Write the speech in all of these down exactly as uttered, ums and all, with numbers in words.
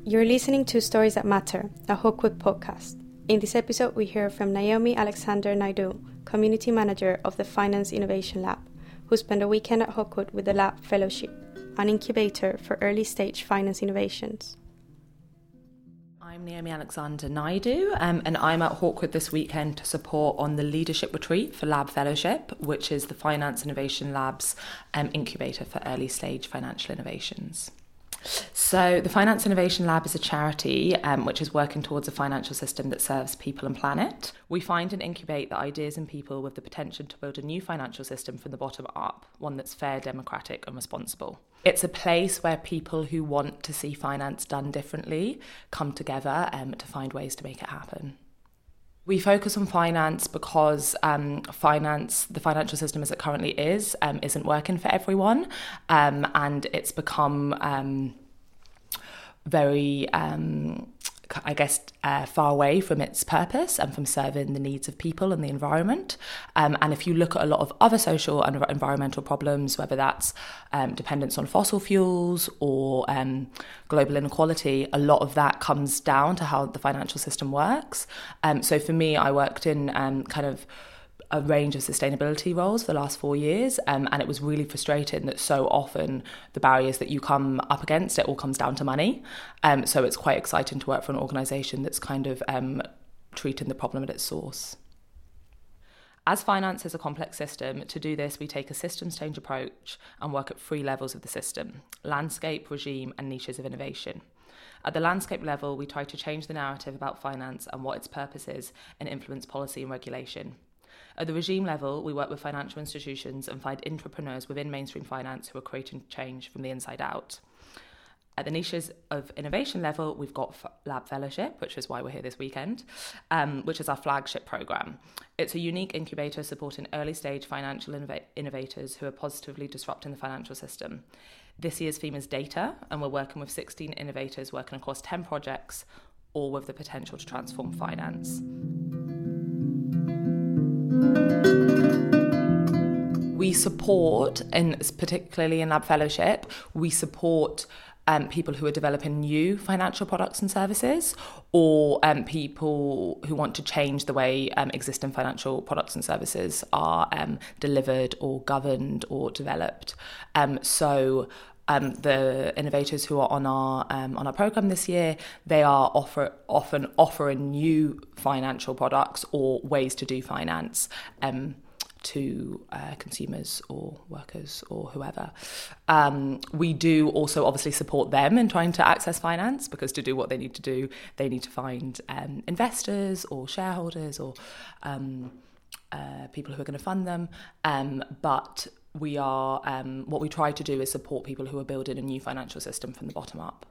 You're listening to Stories That Matter, a Hawkwood podcast. In this episode, we hear from Naomi Alexander Naidu, Community Manager of the Finance Innovation Lab, who spent a weekend at Hawkwood with the Lab Fellowship, an incubator for early-stage finance innovations. I'm Naomi Alexander Naidu, um, and I'm at Hawkwood this weekend to support on the Leadership Retreat for Lab Fellowship, which is the Finance Innovation Lab's um, incubator for early-stage financial innovations. So the Finance Innovation Lab is a charity um, which is working towards a financial system that serves people and planet. We find and incubate the ideas and people with the potential to build a new financial system from the bottom up, one that's fair, democratic and responsible. It's a place where people who want to see finance done differently come together um, to find ways to make it happen. We focus on finance because um, finance, the financial system as it currently is, um, isn't working for everyone, um, and it's become um, very, um, I guess, uh, far away from its purpose and from serving the needs of people and the environment. Um, and if you look at a lot of other social and environmental problems, whether that's um, dependence on fossil fuels or um, global inequality, a lot of that comes down to how the financial system works. Um, so for me, I worked in um, kind of a range of sustainability roles for the last four years, um, and it was really frustrating that so often the barriers that you come up against, it all comes down to money. Um, so it's quite exciting to work for an organisation that's kind of um, treating the problem at its source. As finance is a complex system, to do this we take a systems change approach and work at three levels of the system: landscape, regime and niches of innovation. At the landscape level, we try to change the narrative about finance and what its purpose is and influence policy and regulation. At the regime level, we work with financial institutions and find entrepreneurs within mainstream finance who are creating change from the inside out. At the niches of innovation level, we've got Lab Fellowship, which is why we're here this weekend, um, which is our flagship programme. It's a unique incubator supporting early-stage financial innov- innovators who are positively disrupting the financial system. This year's theme is data, and we're working with sixteen innovators working across ten projects, all with the potential to transform finance. We support, and particularly in Lab Fellowship, we support um, people who are developing new financial products and services, or um, people who want to change the way um, existing financial products and services are um, delivered or governed or developed. Um, so Um, the innovators who are on our um, on our programme this year, they are offer, often offering new financial products or ways to do finance um, to uh, consumers or workers or whoever. Um, we do also obviously support them in trying to access finance, because to do what they need to do, they need to find um, investors or shareholders or um, uh, people who are going to fund them. Um, but We are, um, what we try to do is support people who are building a new financial system from the bottom up.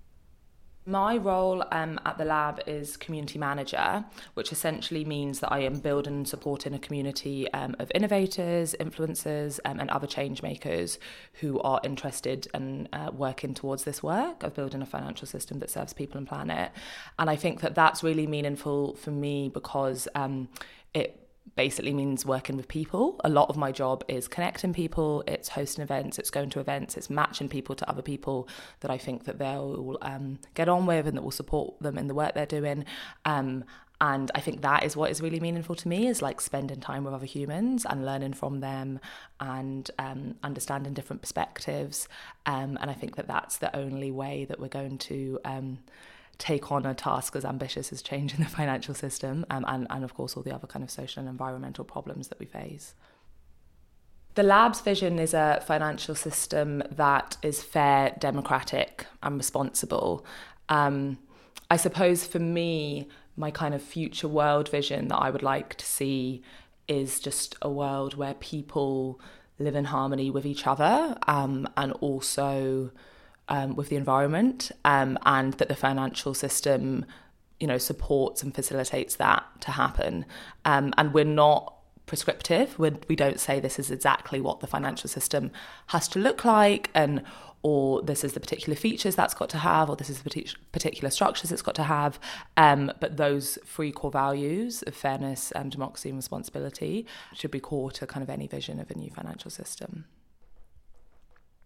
My role um, at the lab is community manager, which essentially means that I am building and supporting a community um, of innovators, influencers um, and other change makers who are interested in uh, working towards this work of building a financial system that serves people and planet. And I think that that's really meaningful for me because um, it basically means working with people. A lot of my job is connecting people, it's hosting events, it's going to events, it's matching people to other people that I think that they'll um, get on with and that will support them in the work they're doing. Um, and I think that is what is really meaningful to me, is like spending time with other humans and learning from them and um, understanding different perspectives. Um, and I think that that's the only way that we're going to um, take on a task as ambitious as changing the financial system um, and, and of course all the other kind of social and environmental problems that we face. The lab's vision is a financial system that is fair, democratic and responsible. Um, I suppose for me, my kind of future world vision that I would like to see is just a world where people live in harmony with each other um, and also Um, with the environment, um, and that the financial system, you know, supports and facilitates that to happen. Um, and we're not prescriptive. We're, we don't say this is exactly what the financial system has to look like, and or this is the particular features that's got to have, or this is the particular structures it's got to have. Um, but those three core values of fairness, um, democracy and responsibility should be core to kind of any vision of a new financial system.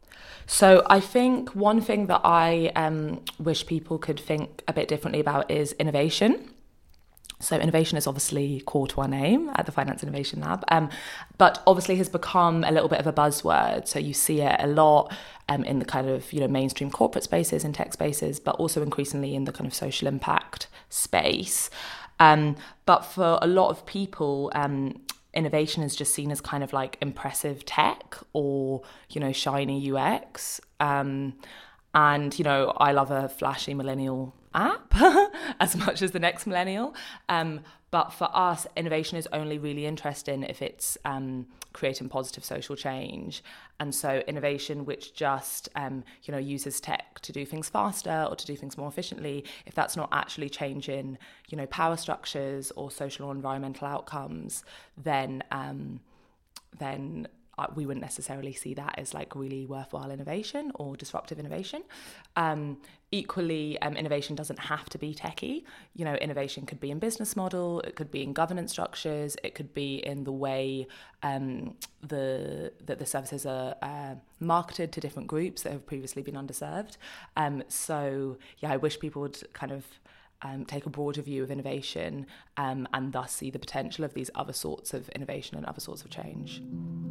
So I think one thing that I um, wish people could think a bit differently about is innovation. So innovation is obviously core to our name at the Finance Innovation Lab, um, but obviously has become a little bit of a buzzword. So you see it a lot um, in the kind of, you know, mainstream corporate spaces and tech spaces, but also increasingly in the kind of social impact space. Um, but for a lot of people, um, innovation is just seen as kind of like impressive tech or, you know, shiny U X. Um, and, you know, I love a flashy millennial app as much as the next millennial. Um, but for us, innovation is only really interesting if it's um, creating positive social change. And so innovation which just, um, you know, uses tech to do things faster or to do things more efficiently, if that's not actually changing, you know, power structures or social or environmental outcomes, then um, then we wouldn't necessarily see that as like really worthwhile innovation or disruptive innovation. Um, equally, um, innovation doesn't have to be techie. You know, innovation could be in business model, it could be in governance structures, it could be in the way um, the that the services are uh, marketed to different groups that have previously been underserved. Um, so yeah, I wish people would kind of Um, take a broader view of innovation um, and thus see the potential of these other sorts of innovation and other sorts of change.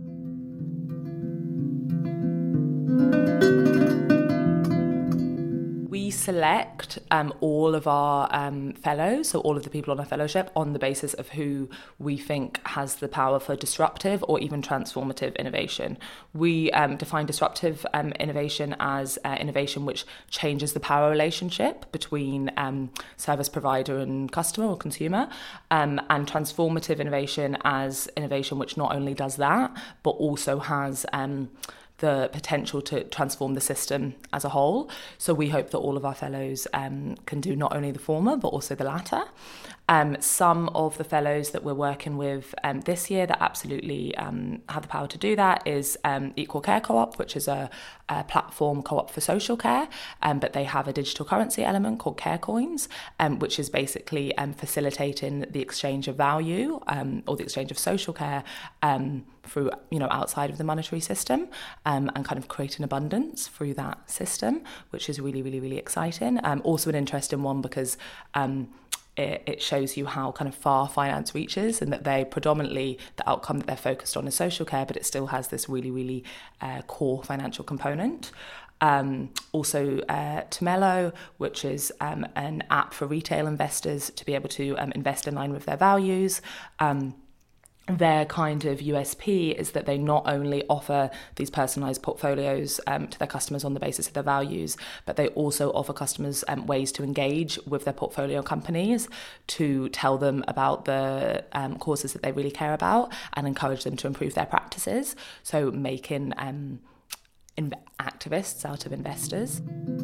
We select um, all of our um, fellows, so all of the people on our fellowship, on the basis of who we think has the power for disruptive or even transformative innovation. We um, define disruptive um, innovation as uh, innovation which changes the power relationship between um, service provider and customer or consumer, um, and transformative innovation as innovation which not only does that, but also has um, the potential to transform the system as a whole. So we hope that all of our fellows um, can do not only the former, but also the latter. Um, some of the fellows that we're working with um, this year that absolutely um, have the power to do that is um, Equal Care Co-op, which is a, a platform co-op for social care, um, but they have a digital currency element called Care Coins, um, which is basically um, facilitating the exchange of value um, or the exchange of social care um, through, you know, outside of the monetary system, um, and kind of creating abundance through that system, which is really, really, really exciting. Um, also an interesting one because um, it, it shows you how kind of far finance reaches, and that they predominantly, the outcome that they're focused on is social care, but it still has this really, really uh, core financial component. Um, also uh, Tomelo, which is um, an app for retail investors to be able to um, invest in line with their values. Um, Their kind of U S P is that they not only offer these personalised portfolios um, to their customers on the basis of their values, but they also offer customers um, ways to engage with their portfolio companies to tell them about the um, causes that they really care about and encourage them to improve their practices. So making um, in- activists out of investors.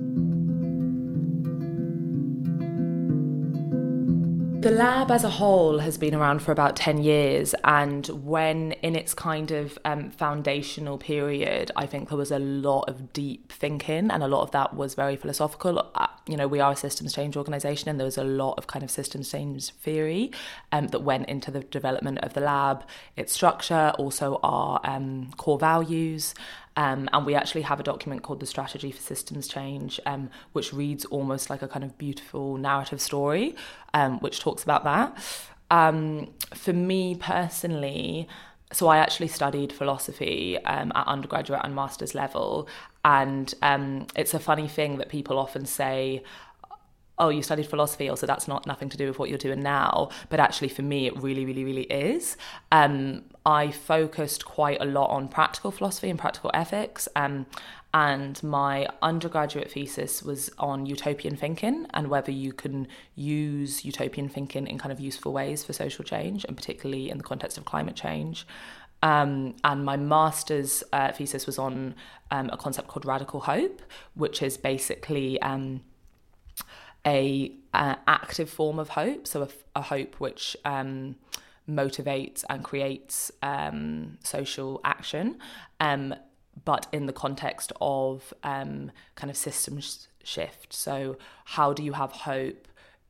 The lab as a whole has been around for about ten years, and when in its kind of um, foundational period, I think there was a lot of deep thinking, and a lot of that was very philosophical. Uh, you know, we are a systems change organisation, and there was a lot of kind of systems change theory um, that went into the development of the lab, its structure, also our um, core values. Um, and we actually have a document called the Strategy for Systems Change, um, which reads almost like a kind of beautiful narrative story, um, which talks about that. Um, for me personally, so I actually studied philosophy um, at undergraduate and master's level. And um, it's a funny thing that people often say, oh, you studied philosophy, also that's not nothing to do with what you're doing now. But actually for me, it really, really, really is. Um, I focused quite a lot on practical philosophy and practical ethics. Um, and my undergraduate thesis was on utopian thinking and whether you can use utopian thinking in kind of useful ways for social change, and particularly in the context of climate change. Um, and my master's uh, thesis was on um, a concept called radical hope, which is basically Um, a uh, active form of hope, so a, a hope which um, motivates and creates um, social action, um, but in the context of um, kind of system sh- shift. So how do you have hope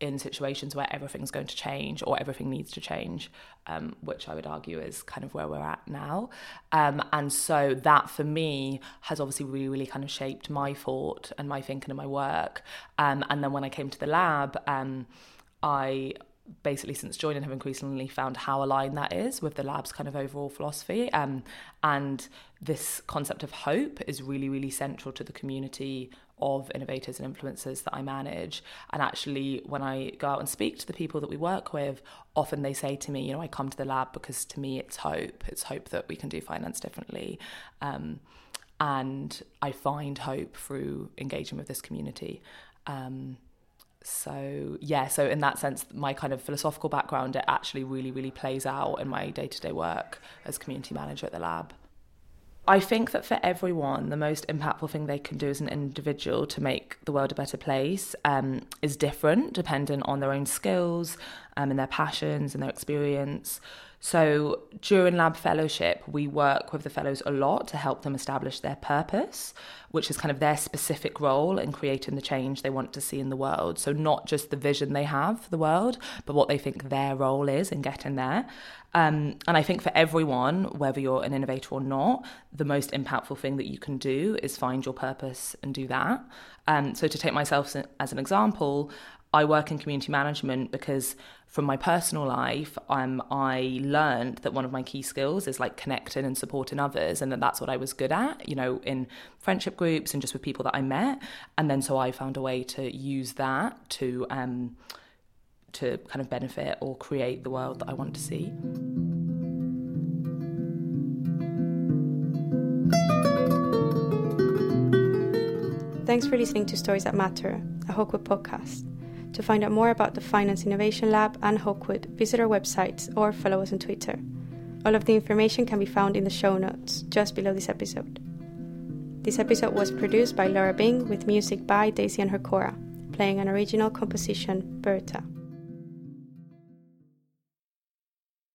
in situations where everything's going to change or everything needs to change, um, which I would argue is kind of where we're at now. Um, and so that for me has obviously really, really kind of shaped my thought and my thinking and my work. Um, and then when I came to the lab, um, I basically since joining have increasingly found how aligned that is with the lab's kind of overall philosophy. Um, and this concept of hope is really, really central to the community of innovators and influencers that I manage. And actually, when I go out and speak to the people that we work with, often they say to me, you know, I come to the lab because to me it's hope. It's hope that we can do finance differently. Um, and I find hope through engaging with this community. Um, So, yeah, so in that sense, my kind of philosophical background, it actually really, really plays out in my day-to-day work as community manager at the lab. I think that for everyone, the most impactful thing they can do as an individual to make the world a better place um, is different, dependent on their own skills um, and their passions and their experience. So during Lab Fellowship, we work with the fellows a lot to help them establish their purpose, which is kind of their specific role in creating the change they want to see in the world. So not just the vision they have for the world, but what they think their role is in getting there. Um, and I think for everyone, whether you're an innovator or not, the most impactful thing that you can do is find your purpose and do that. Um, so to take myself as an example, I work in community management because from my personal life, um, I learned that one of my key skills is like connecting and supporting others, and that that's what I was good at, you know, in friendship groups and just with people that I met. And then so I found a way to use that to um, to kind of benefit or create the world that I want to see. Thanks for listening to Stories That Matter, a Hawkwood podcast. To find out more about the Finance Innovation Lab and Hawkwood, visit our websites or follow us on Twitter. All of the information can be found in the show notes, just below this episode. This episode was produced by Laura Bing with music by Daisy and Her Cora, playing an original composition, Berta.